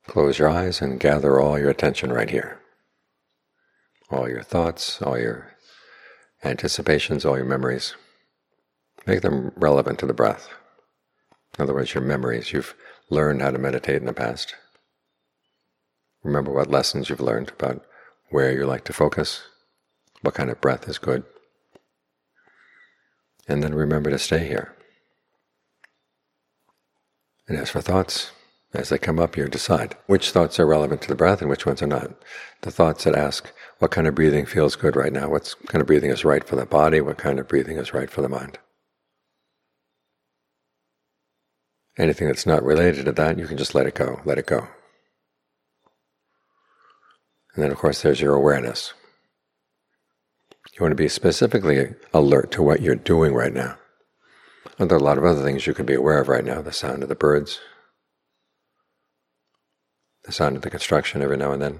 Close your eyes and gather all your attention right here. All your thoughts, all your anticipations, all your memories. Make them relevant to the breath. In other words, your memories. You've learned how to meditate in the past. Remember what lessons you've learned about where you like to focus, what kind of breath is good. And then remember to stay here. And as for thoughts, as they come up, you decide which thoughts are relevant to the breath and which ones are not. The thoughts that ask, what kind of breathing feels good right now? What kind of breathing is right for the body? What kind of breathing is right for the mind? Anything that's not related to that, you can just let it go, let it go. And then, of course, there's your awareness. You want to be specifically alert to what you're doing right now. And there are a lot of other things you could be aware of right now, the sound of the birds, the sound of the construction every now and then.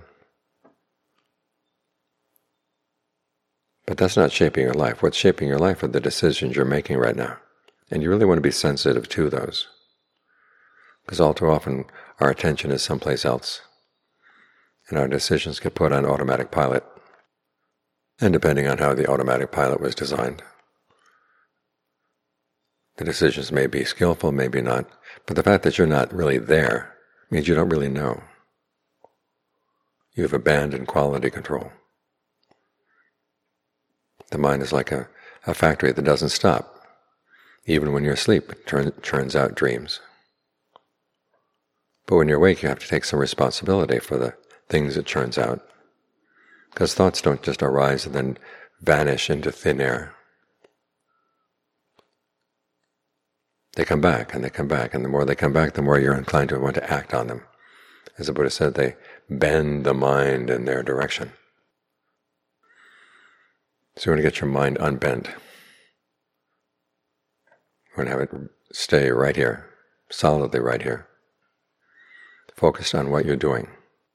But that's not shaping your life. What's shaping your life are the decisions you're making right now. And you really want to be sensitive to those. Because all too often our attention is someplace else. And our decisions get put on automatic pilot. And depending on how the automatic pilot was designed, the decisions may be skillful, maybe not. But the fact that you're not really there means you don't really know. You've abandoned quality control. The mind is like a factory that doesn't stop. Even when you're asleep, it churns out dreams. But when you're awake, you have to take some responsibility for the things it churns out. Because thoughts don't just arise and then vanish into thin air. They come back and they come back, and the more they come back, the more you're inclined to want to act on them. As the Buddha said, they bend the mind in their direction. So you want to get your mind unbent. You want to have it stay right here, solidly right here, focused on what you're doing.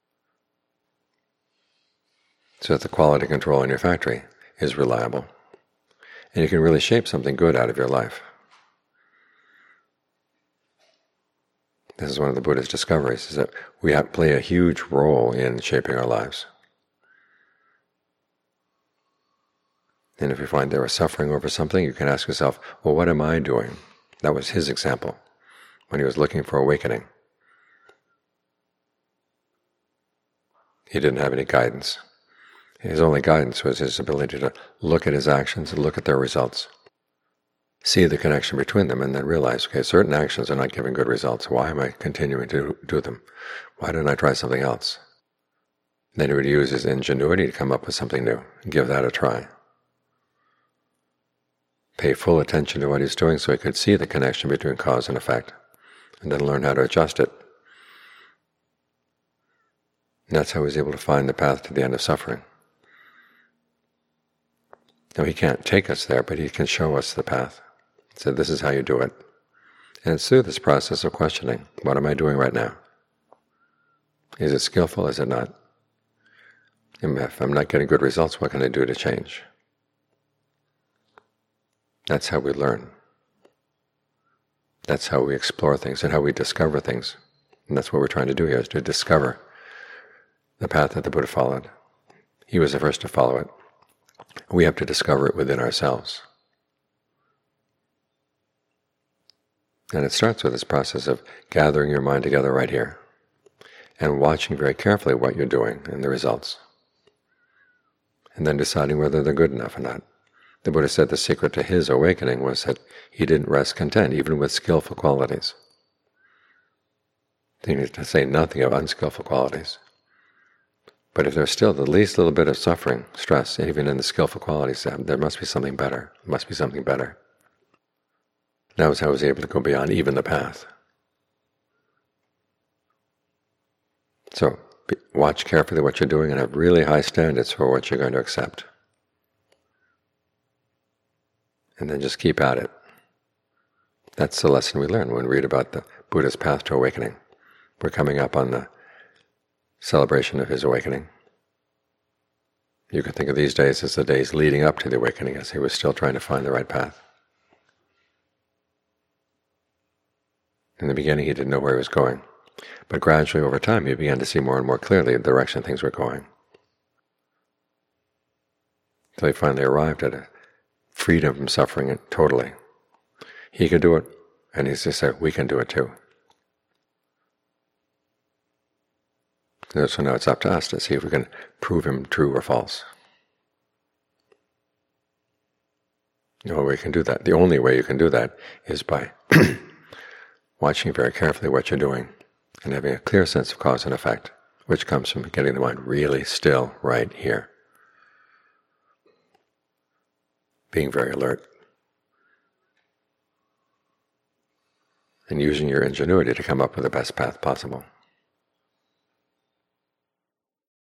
So that the quality control in your factory is reliable. And you can really shape something good out of your life. This is one of the Buddha's discoveries, is that we play a huge role in shaping our lives. And if you find they were suffering over something, you can ask yourself, well, what am I doing? That was his example, when he was looking for awakening. He didn't have any guidance. His only guidance was his ability to look at his actions and look at their results. See the connection between them and then realize, okay, certain actions are not giving good results. Why am I continuing to do them? Why don't I try something else? Then he would use his ingenuity to come up with something new and give that a try. Pay full attention to what he's doing so he could see the connection between cause and effect, and then learn how to adjust it. And that's how he was able to find the path to the end of suffering. Now he can't take us there, but he can show us the path. He said, this is how you do it. And it's through this process of questioning, what am I doing right now? Is it skillful, is it not? And if I'm not getting good results, what can I do to change? That's how we learn. That's how we explore things and how we discover things. And that's what we're trying to do here, is to discover the path that the Buddha followed. He was the first to follow it. We have to discover it within ourselves. And it starts with this process of gathering your mind together right here and watching very carefully what you're doing and the results. And then deciding whether they're good enough or not. The Buddha said the secret to his awakening was that he didn't rest content, even with skillful qualities. He needed to say nothing of unskillful qualities. But if there's still the least little bit of suffering, stress, even in the skillful qualities, there must be something better. There must be something better. That was how he was able to go beyond even the path. So, watch carefully what you're doing and have really high standards for what you're going to accept. And then just keep at it. That's the lesson we learn when we read about the Buddha's path to awakening. We're coming up on the celebration of his awakening. You could think of these days as the days leading up to the awakening, as he was still trying to find the right path. In the beginning, he didn't know where he was going. But gradually over time, you began to see more and more clearly the direction things were going. So he finally arrived at a freedom from suffering totally. He could do it, and he just said, we can do it too. So now it's up to us to see if we can prove him true or false. No way you can do that. The only way you can do that is by watching very carefully what you're doing and having a clear sense of cause and effect, which comes from getting the mind really still right here. Being very alert. And using your ingenuity to come up with the best path possible.